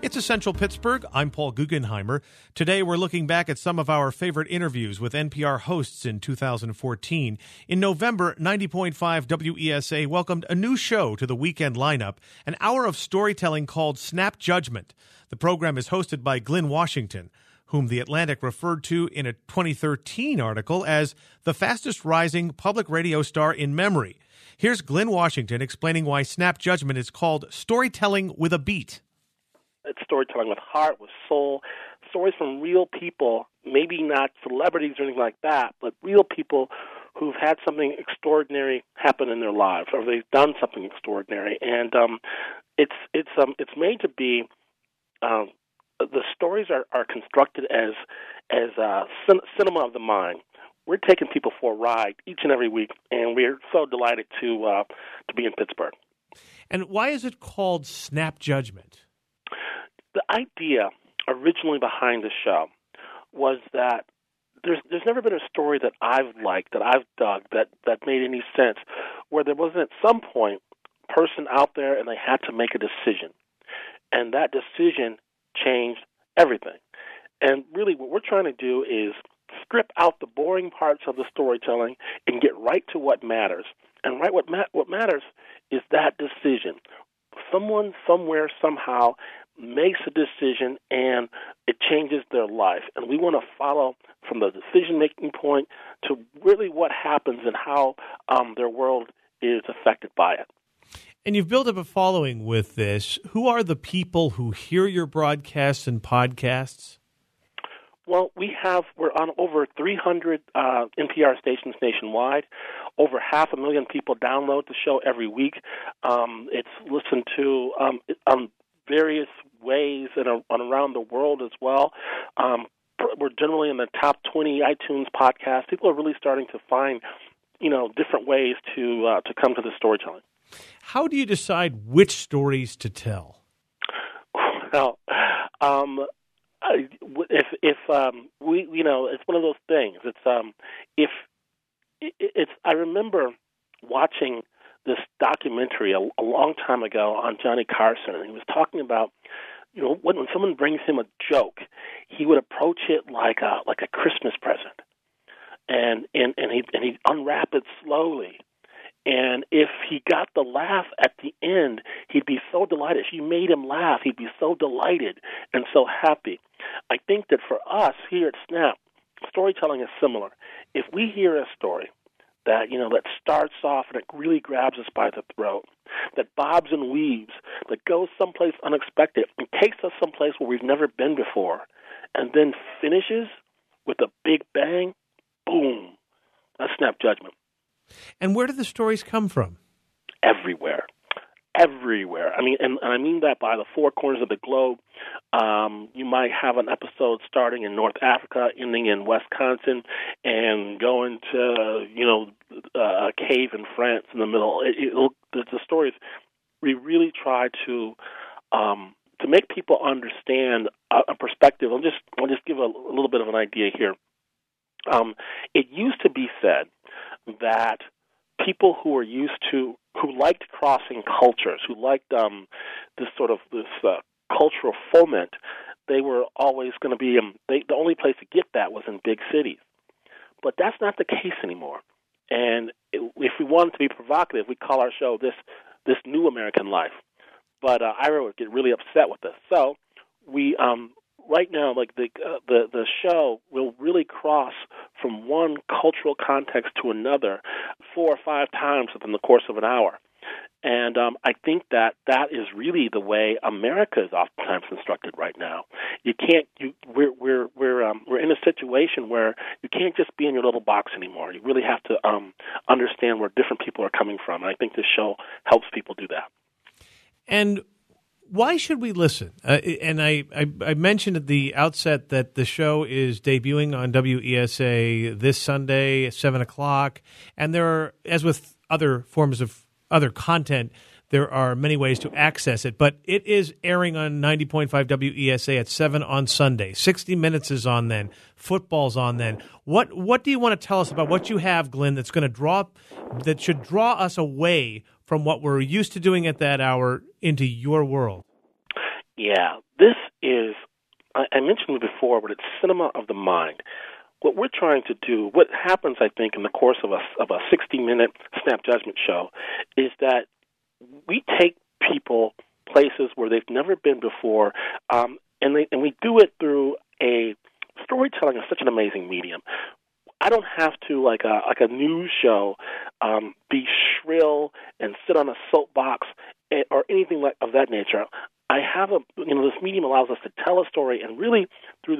It's Essential Pittsburgh. I'm Paul Guggenheimer. Today we're looking back at some of our favorite interviews with NPR hosts in 2014. In November, 90.5 WESA welcomed a new show to the weekend lineup, an hour of storytelling called Snap Judgment. The program is hosted by Glynn Washington, whom The Atlantic referred to in a 2013 article as the fastest rising public radio star in memory. Here's Glynn Washington explaining why Snap Judgment is called storytelling with a beat. It's storytelling with heart, with soul, stories from real people, maybe not celebrities or anything like that, but real people who've had something extraordinary happen in their lives, or they've done something extraordinary. And it's made to be the stories are constructed as cinema of the mind. We're taking people for a ride each and every week, and we're so delighted to be in Pittsburgh. And why is it called Snap Judgment? The idea originally behind the show was that there's never been a story that I've liked, that I've dug, that made any sense, where there wasn't at some point a person out there and they had to make a decision. And that decision changed everything. And really what we're trying to do is strip out the boring parts of the storytelling and get right to what matters. And what matters is that decision. Someone, somewhere, somehow makes a decision and it changes their life. And we want to follow from the decision-making point to really what happens and how their world is affected by it. And you've built up a following with this. Who are the people who hear your broadcasts and podcasts? Well, we're on over 300 NPR stations nationwide. Over 500,000 people download the show every week. It's listened to various ways and around the world as well. We're generally in the top 20 iTunes podcasts. People are really starting to find, different ways to come to the storytelling. How do you decide which stories to tell? Well, it's one of those things. I remember watching this documentary a long time ago on Johnny Carson, and he was talking about, when someone brings him a joke, he would approach it like a Christmas present, and he'd unwrap it slowly. And if he got the laugh at the end, he'd be so delighted. If you made him laugh, he'd be so delighted and so happy. I think that for us here at Snap, storytelling is similar. If we hear a story that starts off and it really grabs us by the throat, that bobs and weaves, that goes someplace unexpected and takes us someplace where we've never been before, and then finishes with a big bang, boom, that's Snap Judgment. And where do the stories come from? Everywhere. I mean, and I mean that by the four corners of the globe. You might have an episode starting in North Africa, ending in Wisconsin, and going to, a cave in France in the middle. The stories, we really try to make people understand a perspective. I'll just give a little bit of an idea here. It used to be said that people who liked crossing cultures, who liked this cultural foment, they were always going to be the only place to get that was in big cities. But that's not the case anymore. And if we wanted to be provocative, we call our show this New American Life. But Ira would get really upset with us. So we right now, the show will really cross from one cultural context to another 4 or 5 times within the course of an hour. And I think that is really the way America is oftentimes constructed right now. We're in a situation where you can't just be in your little box anymore. You really have to understand where different people are coming from. And I think this show helps people do that. And why should we listen? And I mentioned at the outset that the show is debuting on WESA this Sunday at 7 o'clock. And there are, as with other forms of other content, there are many ways to access it. But it is airing on 90.5 WESA at 7 on Sunday. 60 Minutes is on then. Football's on then. What do you want to tell us about what you have, Glynn, that should draw us away from what we're used to doing at that hour into your world? Yeah, this is, I mentioned it before, but it's cinema of the mind. What we're trying to do, what happens, I think, in the course of a 60-minute Snap Judgment show, is that we take people places where they've never been before, and we do it through a storytelling is such an amazing medium. I don't have to, like a news show, be shrill and sit on a soapbox or anything of that nature. I have this medium allows us to tell a story and really through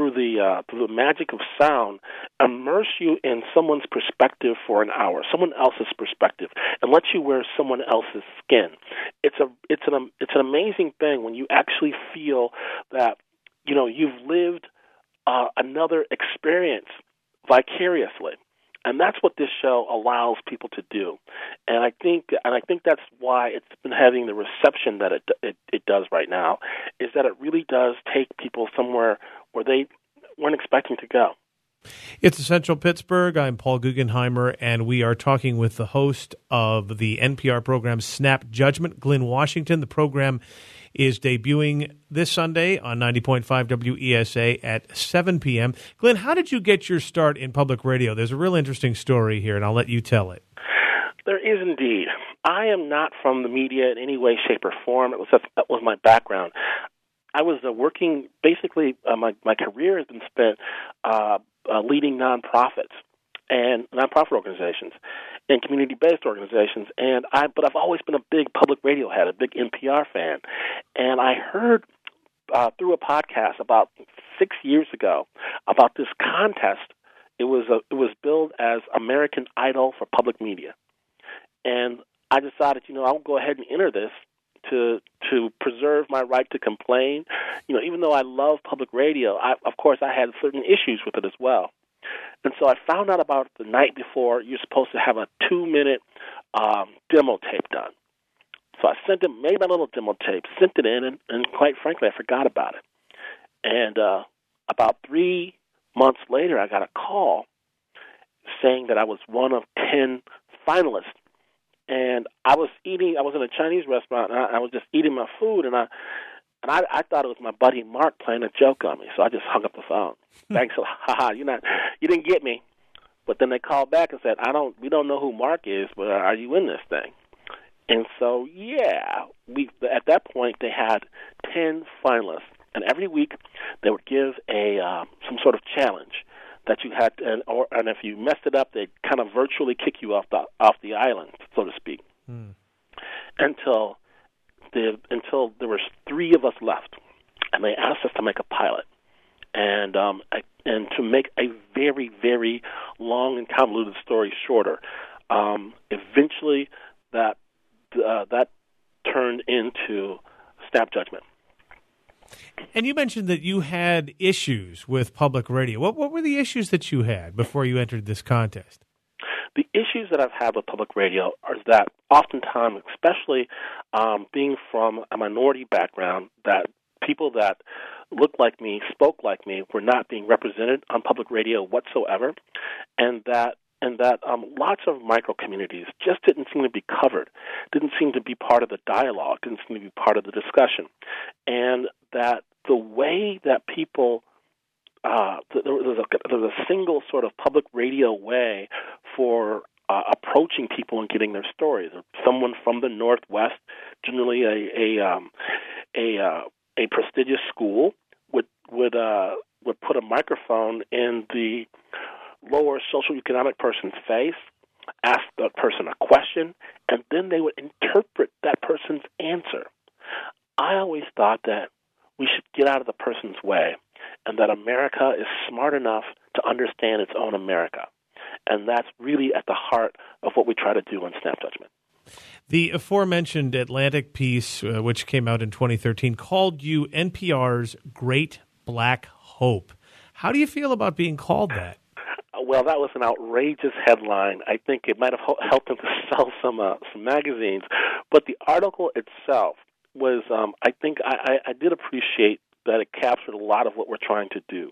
the magic of sound, immerse you in someone's perspective for an hour, someone else's perspective, and let you wear someone else's skin. It's an amazing thing when you actually feel that you've lived another experience vicariously. And that's what this show allows people to do, and I think that's why it's been having the reception that it does right now. Is that it really does take people somewhere where they weren't expecting to go. It's Essential Pittsburgh. I'm Paul Guggenheimer, and we are talking with the host of the NPR program Snap Judgment, Glynn Washington. The program is debuting this Sunday on 90.5 WESA at 7 p.m. Glynn, how did you get your start in public radio? There's a real interesting story here, and I'll let you tell it. There is indeed. I am not from the media in any way, shape, or form. That was my background. I was working, basically, my career has been spent leading nonprofits and nonprofit organizations and community-based organizations, but I've always been a big public radio head, a big NPR fan, and I heard through a podcast about 6 years ago about this contest. It was billed as American Idol for public media, and I decided, I'll go ahead and enter this to preserve my right to complain. Even though I love public radio, of course I had certain issues with it as well. And so I found out about it the night before. You're supposed to have a 2-minute demo tape done. So I made my little demo tape, sent it in, and quite frankly, I forgot about it. And about 3 months later, I got a call saying that I was one of 10 finalists. And I was in a Chinese restaurant, and I was just eating my food, and I thought it was my buddy Mark playing a joke on me, so I just hung up the phone. Thanks a lot. You didn't get me. But then they called back and said, we don't know who Mark is, but are you in this thing? And so, at that point, they had 10 finalists, and every week they would give some sort of challenge that you had, and if you messed it up, they'd kind of virtually kick you off the island, so to speak, until there were 3 of us left, and they asked us to make a pilot, and to make a very, very long and convoluted story shorter. Eventually, that turned into Snap Judgment. And you mentioned that you had issues with public radio. What were the issues that you had before you entered this contest? The issues that I've had with public radio are that oftentimes, especially being from a minority background, that people that looked like me, spoke like me, were not being represented on public radio whatsoever, and that lots of micro communities just didn't seem to be covered, didn't seem to be part of the dialogue, didn't seem to be part of the discussion, and that the way that people there was a single sort of public radio way for approaching people and getting their stories. Someone from the Northwest, generally a prestigious school, would put a microphone in the lower socioeconomic person's face, ask that person a question, and then they would interpret that person's answer. I always thought that we should get out of the person's way, and that America is smart enough to understand its own America. And that's really at the heart of what we try to do on Snap Judgment. The aforementioned Atlantic piece, which came out in 2013, called you NPR's Great Black Hope. How do you feel about being called that? Well, that was an outrageous headline. I think it might have helped him to sell some magazines. But the article itself was, I think I did appreciate that it captured a lot of what we're trying to do.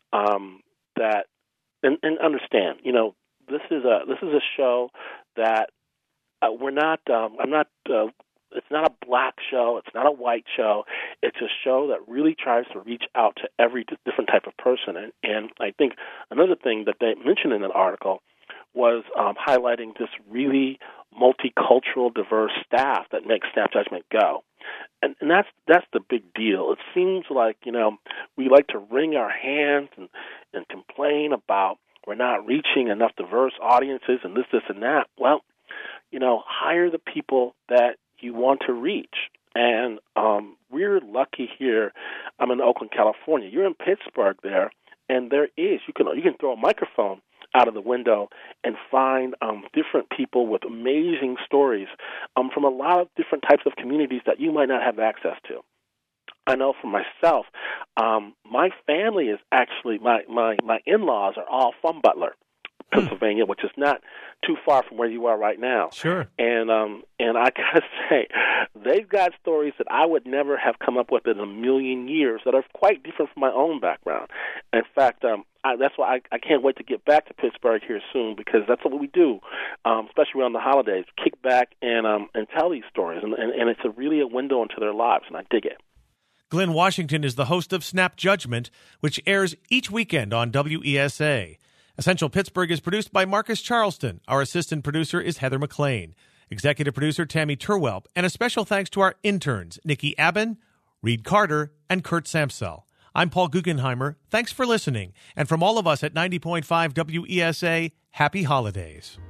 And understand, this is a show that we're not. I'm not It's not a black show. It's not a white show. It's a show that really tries to reach out to every different type of person. And I think another thing that they mentioned in an article was highlighting this really multicultural, diverse staff that makes Snap Judgment go. And that's the big deal. It seems like, we like to wring our hands and complain about we're not reaching enough diverse audiences and this, and that. Well, hire the people that you want to reach. And we're lucky here. I'm in Oakland, California. You're in Pittsburgh there, and there is. You can throw a microphone out of the window and find different people with amazing stories from a lot of different types of communities that you might not have access to. I know for myself, my family is actually, my in-laws are all from Butler, Pennsylvania, which is not too far from where you are right now. Sure. And I gotta say, they've got stories that I would never have come up with in a million years that are quite different from my own background. In fact, that's why I can't wait to get back to Pittsburgh here soon, because that's what we do, especially around the holidays. Kick back and tell these stories, and it's really a window into their lives, and I dig it. Glenn Washington is the host of Snap Judgment, which airs each weekend on WESA. Essential Pittsburgh is produced by Marcus Charleston. Our assistant producer is Heather McLean. Executive producer Tammy Turwelp. And a special thanks to our interns, Nikki Aben, Reed Carter, and Kurt Samsel. I'm Paul Guggenheimer. Thanks for listening. And from all of us at 90.5 WESA, happy holidays.